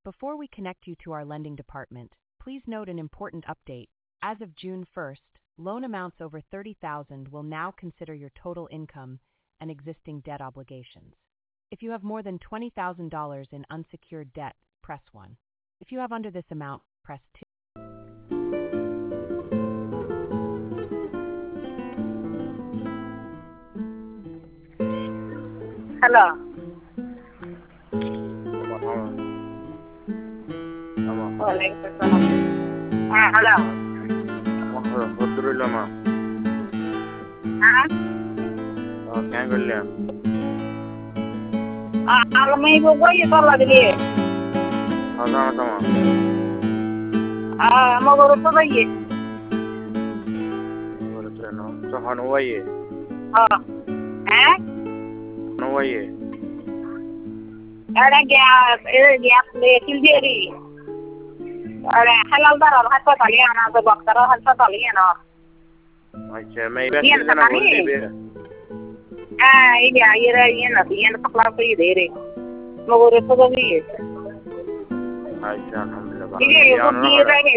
Before we connect you to our lending department, please note an important update. As of June 1st, loan amounts over $30,000 will now consider your total income and existing debt obligations. If you have more than $20,000 in unsecured debt, press 1. If you have under this amount, press 2. Hello. Waalaikumsalam. Hello. Lama. क्या कर लिया? मैं वो वही कर लग रही है। कहाँ? मगर तो वही है। तो हनुआ ये। हैं? हनुआ ये। अरे गैस ले किल्ली रही। अरे हलाल दार हाथ पाली है ना तो बक्तर हाथ पाली है ना। अच्छा मैं इधर से ना बोल दी बे। ये ना तो क्लास ही दे रहे। मगर तो वही है। अच्छा हम लोग